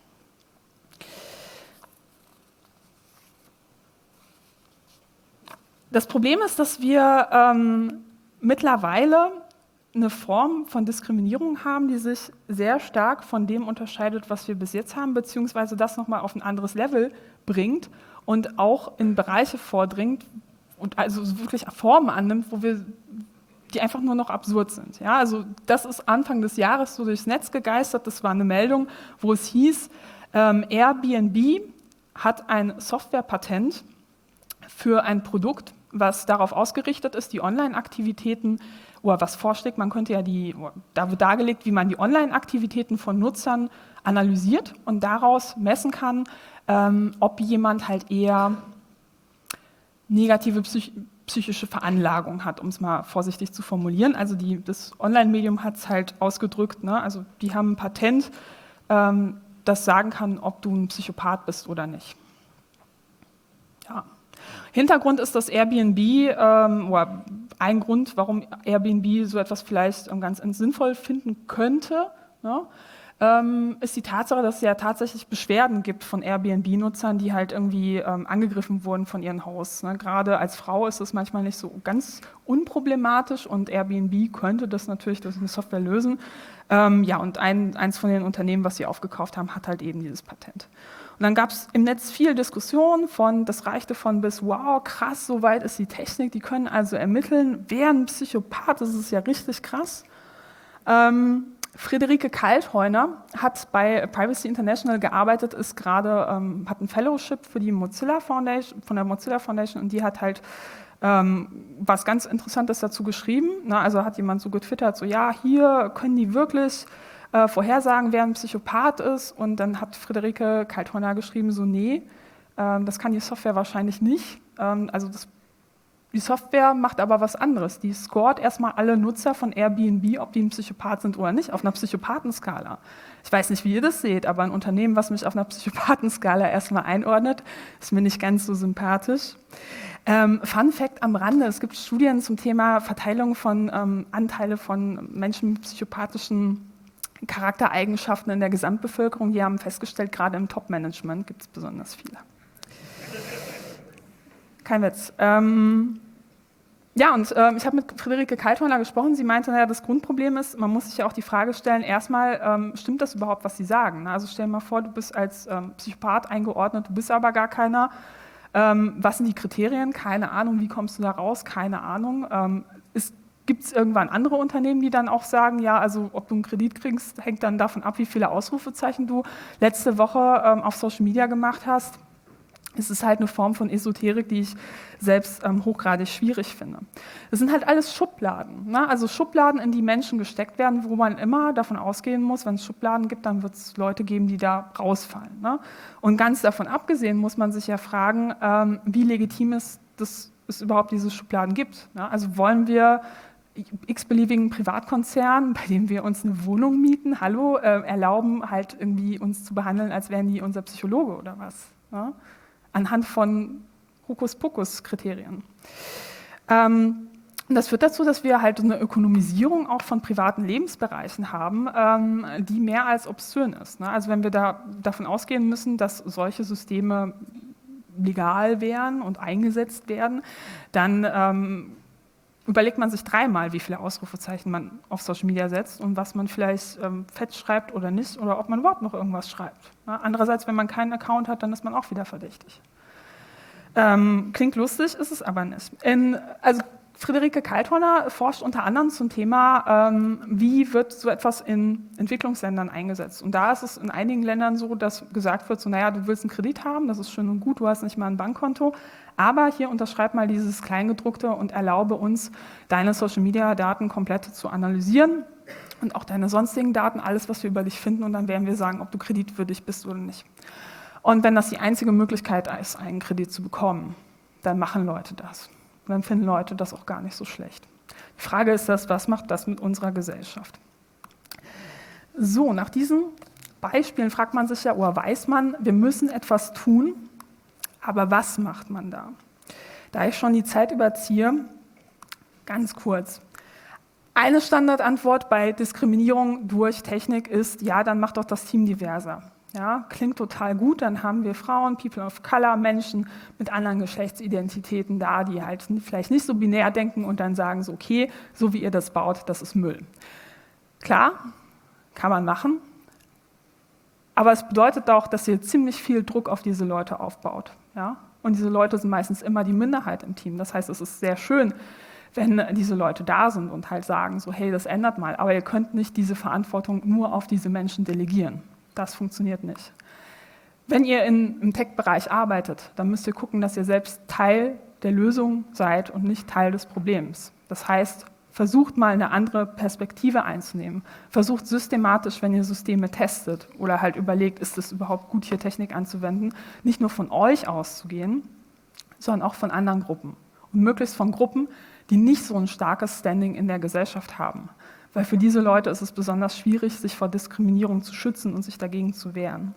Das Problem ist, dass wir ähm, mittlerweile eine Form von Diskriminierung haben, die sich sehr stark von dem unterscheidet, was wir bis jetzt haben, beziehungsweise das nochmal auf ein anderes Level bringt und auch in Bereiche vordringt und also wirklich Formen annimmt, wo wir, die einfach nur noch absurd sind. Ja, also das ist Anfang des Jahres so durchs Netz gegeistert, das war eine Meldung, wo es hieß, ähm, Airbnb hat ein Softwarepatent für ein Produkt, was darauf ausgerichtet ist, die Online-Aktivitäten oder was vorschlägt, man könnte ja die, da wird dargelegt, wie man die Online-Aktivitäten von Nutzern analysiert und daraus messen kann, ähm, ob jemand halt eher negative psych psychische Veranlagung hat, um es mal vorsichtig zu formulieren. Also die, das Online-Medium hat es halt ausgedrückt, ne? Also die haben ein Patent, ähm, das sagen kann, ob du ein Psychopath bist oder nicht. Ja. Hintergrund ist, dass Airbnb, ähm, oder ein Grund, warum Airbnb so etwas vielleicht ganz sinnvoll finden könnte, ne, ähm, ist die Tatsache, dass es ja tatsächlich Beschwerden gibt von Airbnb-Nutzern, die halt irgendwie ähm, angegriffen wurden von ihrem Haus. Ne. Gerade als Frau ist das manchmal nicht so ganz unproblematisch und Airbnb könnte das natürlich durch eine Software lösen. Ähm, ja, und ein, eins von den Unternehmen, was sie aufgekauft haben, hat halt eben dieses Patent. Und dann gab es im Netz viel Diskussion von, das reichte von bis, wow, krass, so weit ist die Technik, die können also ermitteln, wer ein Psychopath ist, das ist ja richtig krass. Ähm, Friederike Kaltheuner hat bei Privacy International gearbeitet, ist gerade, ähm, hat ein Fellowship für die Mozilla Foundation, von der Mozilla Foundation und die hat halt ähm, was ganz Interessantes dazu geschrieben. Na, also hat jemand so getwittert, so ja, hier können die wirklich Äh, vorhersagen, wer ein Psychopath ist. Und dann hat Friederike Kaltheuner geschrieben, so nee, ähm, das kann die Software wahrscheinlich nicht. Ähm, also das, die Software macht aber was anderes. Die scoret erstmal alle Nutzer von Airbnb, ob die ein Psychopath sind oder nicht, auf einer Psychopathenskala. Ich weiß nicht, wie ihr das seht, aber ein Unternehmen, was mich auf einer Psychopathenskala erstmal einordnet, ist mir nicht ganz so sympathisch. Ähm, Fun Fact am Rande, es gibt Studien zum Thema Verteilung von ähm, Anteile von Menschen mit psychopathischen Charaktereigenschaften in der Gesamtbevölkerung. Die haben festgestellt, gerade im Top-Management gibt es besonders viele. Kein Witz. Ähm, Ja, und äh, ich habe mit Friederike Kalthorner gesprochen. Sie meinte, naja, das Grundproblem ist, man muss sich ja auch die Frage stellen, erstmal, ähm, stimmt das überhaupt, was Sie sagen? Also stell dir mal vor, du bist als ähm, Psychopath eingeordnet, du bist aber gar keiner. Ähm, was sind die Kriterien? Keine Ahnung. Wie kommst du da raus? Keine Ahnung. Ähm, Gibt es irgendwann andere Unternehmen, die dann auch sagen, ja, also ob du einen Kredit kriegst, hängt dann davon ab, wie viele Ausrufezeichen du letzte Woche ähm, auf Social Media gemacht hast. Es ist halt eine Form von Esoterik, die ich selbst ähm, hochgradig schwierig finde. Das sind halt alles Schubladen, ne? Also Schubladen, in die Menschen gesteckt werden, wo man immer davon ausgehen muss, wenn es Schubladen gibt, dann wird es Leute geben, die da rausfallen, ne? Und ganz davon abgesehen muss man sich ja fragen, ähm, wie legitim ist, dass es überhaupt diese Schubladen gibt, ne? Also wollen wir x-beliebigen Privatkonzernen, bei dem wir uns eine Wohnung mieten, hallo, äh, erlauben halt irgendwie uns zu behandeln, als wären die unser Psychologe oder was, ne? Anhand von Hokuspokus-Kriterien. Ähm, das führt dazu, dass wir halt eine Ökonomisierung auch von privaten Lebensbereichen haben, ähm, die mehr als obszön ist, ne? Also wenn wir da davon ausgehen müssen, dass solche Systeme legal wären und eingesetzt werden, dann ähm, überlegt man sich dreimal, wie viele Ausrufezeichen man auf Social Media setzt und was man vielleicht ähm, fett schreibt oder nicht oder ob man überhaupt noch irgendwas schreibt. Ja, andererseits, wenn man keinen Account hat, dann ist man auch wieder verdächtig. Ähm, klingt lustig, ist es aber nicht. In, also Friederike Kalthorner forscht unter anderem zum Thema, ähm, wie wird so etwas in Entwicklungsländern eingesetzt. Und da ist es in einigen Ländern so, dass gesagt wird, so, naja, du willst einen Kredit haben, das ist schön und gut, du hast nicht mal ein Bankkonto, aber hier unterschreib mal dieses Kleingedruckte und erlaube uns, deine Social-Media-Daten komplett zu analysieren und auch deine sonstigen Daten, alles, was wir über dich finden, und dann werden wir sagen, ob du kreditwürdig bist oder nicht. Und wenn das die einzige Möglichkeit ist, einen Kredit zu bekommen, dann machen Leute das. Und dann finden Leute das auch gar nicht so schlecht. Die Frage ist das, was macht das mit unserer Gesellschaft? So, nach diesen Beispielen fragt man sich ja, oder weiß man, wir müssen etwas tun, aber was macht man da? Da ich schon die Zeit überziehe, ganz kurz. Eine Standardantwort bei Diskriminierung durch Technik ist, ja, dann macht doch das Team diverser. Ja, klingt total gut, dann haben wir Frauen, People of Color, Menschen mit anderen Geschlechtsidentitäten da, die halt vielleicht nicht so binär denken und dann sagen so, okay, so wie ihr das baut, das ist Müll. Klar, kann man machen, aber es bedeutet auch, dass ihr ziemlich viel Druck auf diese Leute aufbaut. Ja? Und diese Leute sind meistens immer die Minderheit im Team. Das heißt, es ist sehr schön, wenn diese Leute da sind und halt sagen so, hey, das ändert mal, aber ihr könnt nicht diese Verantwortung nur auf diese Menschen delegieren. Das funktioniert nicht. Wenn ihr in, im Tech-Bereich arbeitet, dann müsst ihr gucken, dass ihr selbst Teil der Lösung seid und nicht Teil des Problems. Das heißt, versucht mal eine andere Perspektive einzunehmen. Versucht systematisch, wenn ihr Systeme testet oder halt überlegt, ist es überhaupt gut, hier Technik anzuwenden, nicht nur von euch auszugehen, sondern auch von anderen Gruppen. Und möglichst von Gruppen, die nicht so ein starkes Standing in der Gesellschaft haben. Weil für diese Leute ist es besonders schwierig, sich vor Diskriminierung zu schützen und sich dagegen zu wehren.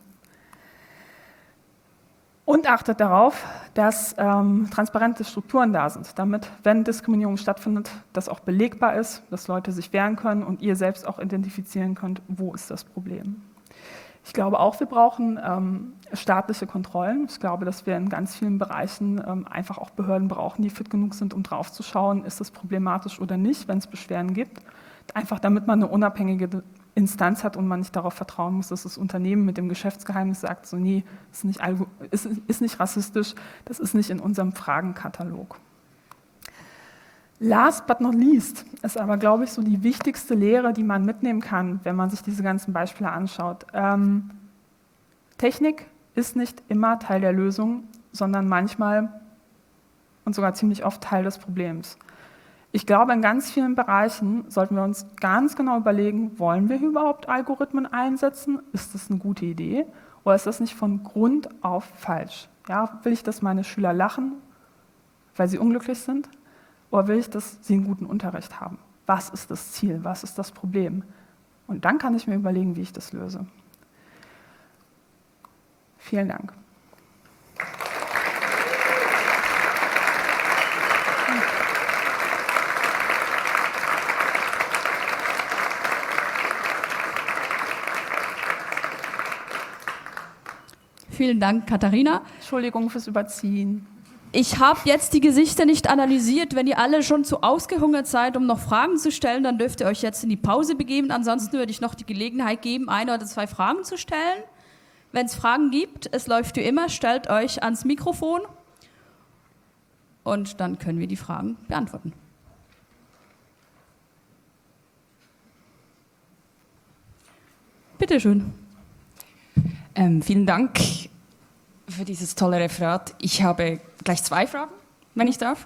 Und achtet darauf, dass ähm, transparente Strukturen da sind, damit, wenn Diskriminierung stattfindet, das auch belegbar ist, dass Leute sich wehren können und ihr selbst auch identifizieren könnt, wo ist das Problem. Ich glaube auch, wir brauchen ähm, staatliche Kontrollen. Ich glaube, dass wir in ganz vielen Bereichen ähm, einfach auch Behörden brauchen, die fit genug sind, um drauf zu schauen, ist das problematisch oder nicht, wenn es Beschwerden gibt. Einfach damit man eine unabhängige Instanz hat und man nicht darauf vertrauen muss, dass das Unternehmen mit dem Geschäftsgeheimnis sagt, so nee, ist nicht, ist, ist nicht rassistisch, das ist nicht in unserem Fragenkatalog. Last but not least ist aber, glaube ich, so die wichtigste Lehre, die man mitnehmen kann, wenn man sich diese ganzen Beispiele anschaut. Ähm, Technik ist nicht immer Teil der Lösung, sondern manchmal und sogar ziemlich oft Teil des Problems. Ich glaube, in ganz vielen Bereichen sollten wir uns ganz genau überlegen, wollen wir überhaupt Algorithmen einsetzen? Ist das eine gute Idee? Oder ist das nicht von Grund auf falsch? Ja, will ich, dass meine Schüler lachen, weil sie unglücklich sind? Oder will ich, dass sie einen guten Unterricht haben? Was ist das Ziel? Was ist das Problem? Und dann kann ich mir überlegen, wie ich das löse. Vielen Dank. Vielen Dank, Katharina. Entschuldigung fürs Überziehen. Ich habe jetzt die Gesichter nicht analysiert. Wenn ihr alle schon zu ausgehungert seid, um noch Fragen zu stellen, dann dürft ihr euch jetzt in die Pause begeben. Ansonsten würde ich noch die Gelegenheit geben, eine oder zwei Fragen zu stellen. Wenn es Fragen gibt, es läuft wie immer, stellt euch ans Mikrofon und dann können wir die Fragen beantworten. Bitte schön. Ähm, vielen Dank für dieses tolle Referat. Ich habe gleich zwei Fragen, wenn ich darf.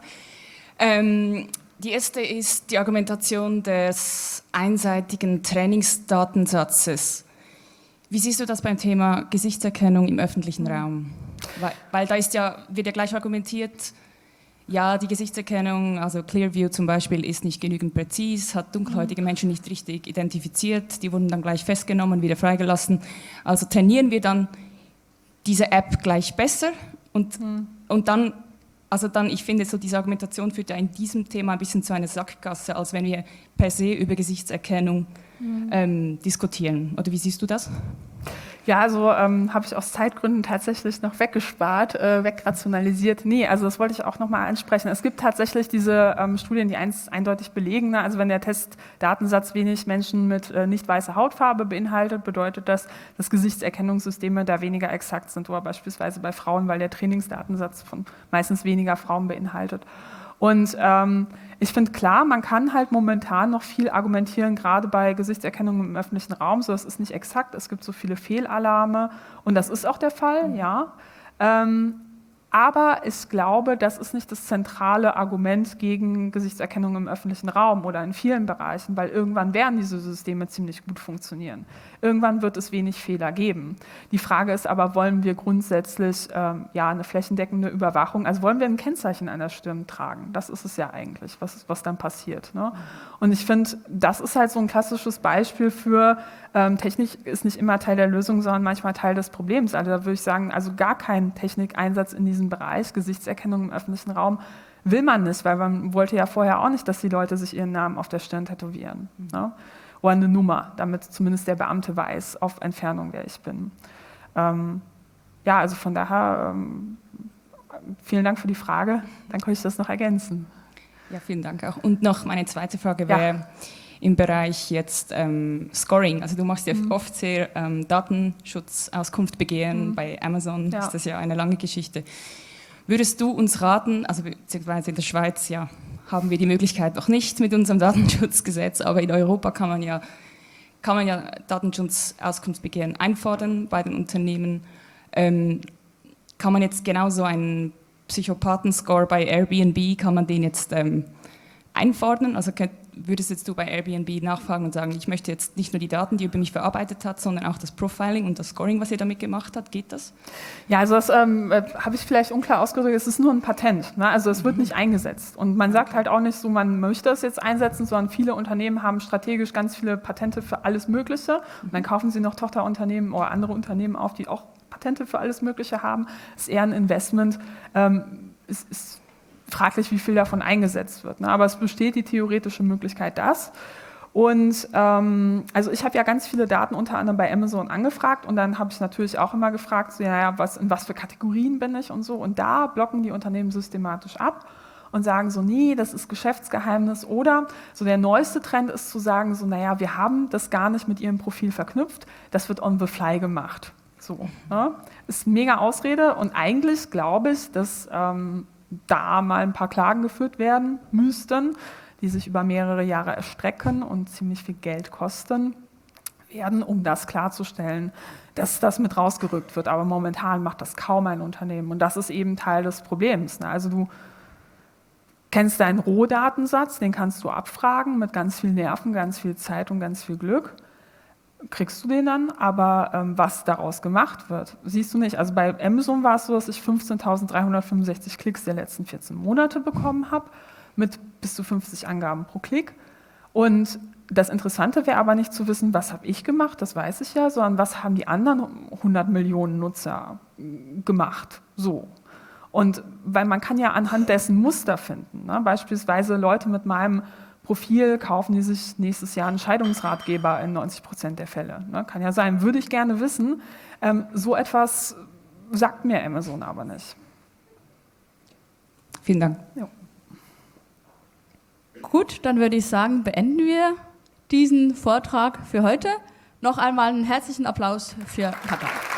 Ähm, die erste ist die Argumentation des einseitigen Trainingsdatensatzes. Wie siehst du das beim Thema Gesichtserkennung im öffentlichen Raum? Weil, weil da ist ja, wird ja gleich argumentiert, ja, die Gesichtserkennung, also Clearview zum Beispiel, ist nicht genügend präzis, hat dunkelhäutige Menschen nicht richtig identifiziert, die wurden dann gleich festgenommen, wieder freigelassen. Also trainieren wir dann diese App gleich besser und, mhm. und dann, also dann, ich finde, so diese Argumentation führt ja in diesem Thema ein bisschen zu einer Sackgasse, als wenn wir per se über Gesichtserkennung mhm. ähm, diskutieren. Oder wie siehst du das? Ja, also ähm, habe ich aus Zeitgründen tatsächlich noch weggespart, äh, wegrationalisiert. Nee, also das wollte ich auch nochmal ansprechen. Es gibt tatsächlich diese ähm, Studien, die eins eindeutig belegen, ne? Also wenn der Testdatensatz wenig Menschen mit äh, nicht weißer Hautfarbe beinhaltet, bedeutet das, dass Gesichtserkennungssysteme da weniger exakt sind, oder beispielsweise bei Frauen, weil der Trainingsdatensatz von meistens weniger Frauen beinhaltet. Und ähm, ich finde klar, man kann halt momentan noch viel argumentieren, gerade bei Gesichtserkennung im öffentlichen Raum. So, das ist nicht exakt, es gibt so viele Fehlalarme und das ist auch der Fall, mhm. ja. Ähm, aber ich glaube, das ist nicht das zentrale Argument gegen Gesichtserkennung im öffentlichen Raum oder in vielen Bereichen, weil irgendwann werden diese Systeme ziemlich gut funktionieren. Irgendwann wird es wenig Fehler geben. Die Frage ist aber, wollen wir grundsätzlich ähm, ja, eine flächendeckende Überwachung, also wollen wir ein Kennzeichen an der Stirn tragen? Das ist es ja eigentlich, was, was dann passiert. Ne? Und ich finde, das ist halt so ein klassisches Beispiel für, ähm, Technik ist nicht immer Teil der Lösung, sondern manchmal Teil des Problems. Also da würde ich sagen, also gar kein Technikeinsatz in diesem Bereich, Gesichtserkennung im öffentlichen Raum, will man nicht, weil man wollte ja vorher auch nicht, dass die Leute sich ihren Namen auf der Stirn tätowieren. Mhm. Ne? Oder eine Nummer, damit zumindest der Beamte weiß, auf Entfernung, wer ich bin. Ähm, ja, also von daher, ähm, vielen Dank für die Frage. Dann kann ich das noch ergänzen. Ja, vielen Dank auch. Und noch meine zweite Frage wäre ja. im Bereich jetzt ähm, Scoring. Also du machst ja mhm. oft sehr ähm, Datenschutzauskunft begehen. Mhm. Bei Amazon ja. ist das ja eine lange Geschichte. Würdest du uns raten, also beziehungsweise in der Schweiz, ja, haben wir die Möglichkeit noch nicht mit unserem Datenschutzgesetz, aber in Europa kann man ja, kann man ja Datenschutzauskunftsbegehren einfordern bei den Unternehmen. Ähm, kann man jetzt genauso einen Psychopathenscore bei Airbnb, kann man den jetzt ähm, einfordern? Also könnt, würdest jetzt du bei Airbnb nachfragen und sagen, ich möchte jetzt nicht nur die Daten, die über mich verarbeitet hat, sondern auch das Profiling und das Scoring, was ihr damit gemacht habt, geht das? Ja, also das ähm, habe ich vielleicht unklar ausgedrückt, es ist nur ein Patent, ne? Also es wird mhm. nicht eingesetzt und man sagt halt auch nicht so, man möchte es jetzt einsetzen, sondern viele Unternehmen haben strategisch ganz viele Patente für alles Mögliche und dann kaufen sie noch Tochterunternehmen oder andere Unternehmen auf, die auch Patente für alles Mögliche haben. Es ist eher ein Investment, ähm, es ist fraglich, wie viel davon eingesetzt wird. Ne? Aber es besteht die theoretische Möglichkeit, das. Und ähm, also ich habe ja ganz viele Daten unter anderem bei Amazon angefragt und dann habe ich natürlich auch immer gefragt, so, ja, was, in was für Kategorien bin ich und so. Und da blocken die Unternehmen systematisch ab und sagen so, nee, das ist Geschäftsgeheimnis. Oder so der neueste Trend ist zu sagen, so, naja, wir haben das gar nicht mit ihrem Profil verknüpft, das wird on the fly gemacht. So, ne? Ist mega Ausrede und eigentlich glaube ich, dass ähm, da mal ein paar Klagen geführt werden müssten, die sich über mehrere Jahre erstrecken und ziemlich viel Geld kosten werden, um das klarzustellen, dass das mit rausgerückt wird. Aber momentan macht das kaum ein Unternehmen und das ist eben Teil des Problems. Ne? Also du kennst deinen Rohdatensatz, den kannst du abfragen mit ganz viel Nerven, ganz viel Zeit und ganz viel Glück. Kriegst du den dann, aber ähm, was daraus gemacht wird, siehst du nicht. Also bei Amazon war es so, dass ich fünfzehntausenddreihundertfünfundsechzig Klicks der letzten vierzehn Monate bekommen habe, mit bis zu fünfzig Angaben pro Klick. Und das Interessante wäre aber nicht zu wissen, was habe ich gemacht, das weiß ich ja, sondern was haben die anderen hundert Millionen Nutzer gemacht. So. Und weil man kann ja anhand dessen Muster finden. Ne? Beispielsweise Leute mit meinem Profil kaufen die sich nächstes Jahr einen Scheidungsratgeber in neunzig Prozent der Fälle. Ne? Kann ja sein, würde ich gerne wissen. Ähm, so etwas sagt mir Amazon aber nicht. Vielen Dank. Ja. Gut, dann würde ich sagen, beenden wir diesen Vortrag für heute. Noch einmal einen herzlichen Applaus für Katha.